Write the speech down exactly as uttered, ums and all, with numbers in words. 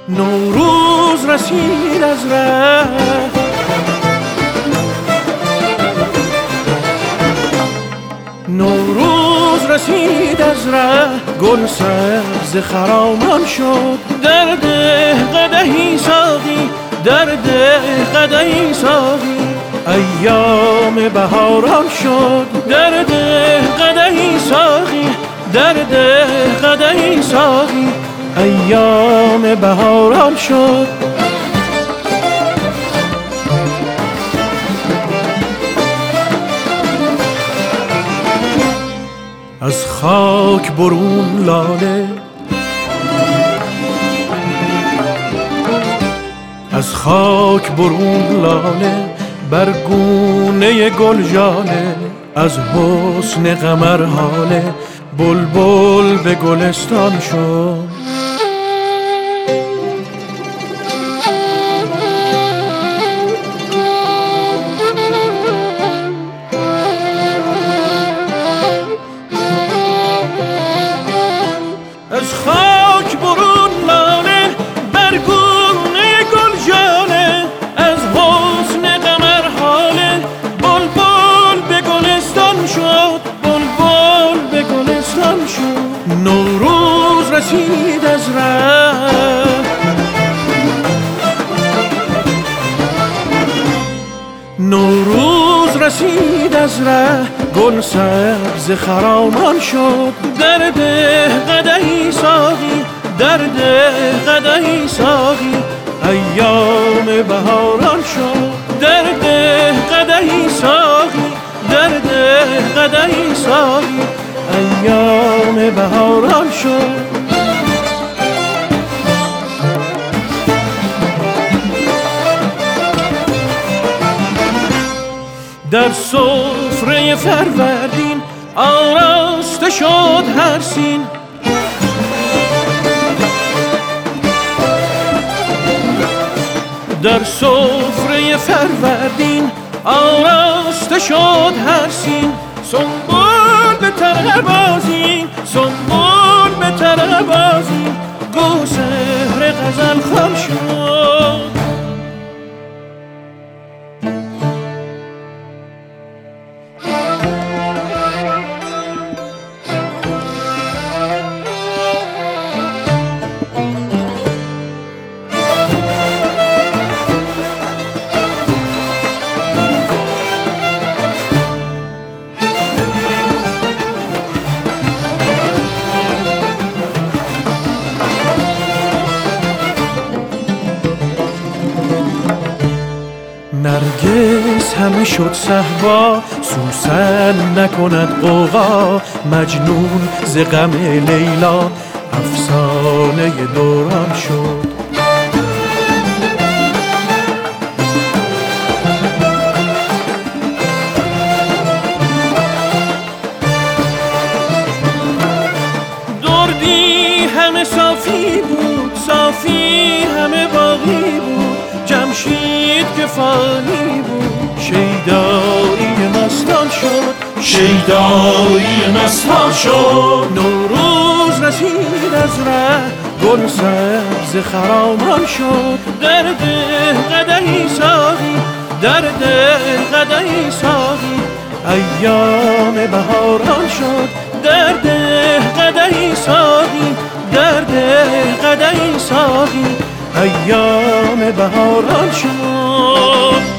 نوروز رسید از ره، نوروز رسید از ره، گل سبز خرامان شد. در ده قدحی ساقی، در ده قدحی ساقی، ایام بهاران شد. در ده قدحی ساقی، در ده قدحی ساقی، ایام بهاران شد. از خاک برون لاله، از خاک برون لاله، بر گونه گل ژاله. از حسن قمر هاله، بلبل به گلستان شد. از خاک برون لاله، بر گونه گل ژاله. از حسن قمر هاله، بلبل به گلستان شد. بلبل به گلستان شد. نوروز رسید از ره، نوروز رسید از ره، گل سبز خرامان شد. در ده قدحی ساقی، در ده قدحی ساقی، ایام بهاران شد. در ده قدحی ساقی، در ده قدحی ساقی، ایام بهاران شد. در سفره فروردین آراسته شد هر سین. در سفره فروردین آراسته شد هر سین. سنبول به طربازی، سنبول به طربازی، گو سحر غزل خوان شد. نرگس همه شد صهبا، سوسن نکند غوغا. مجنون ز غم لیلا، افسانه دوران شد. دردی همه صافی بود، صافی همه باقی بود. جمشید که فانی بود، شیدایی مستان شد. شیدایی مستان شد. نوروز رسید از ره، گل سبز خرامان شد. در ده قدحی ساقی، در ده قدحی ساقی، ایام بهاران شد. در ده قدحی ساقی، در ده قدحی ساقی، ایام بهاران شد.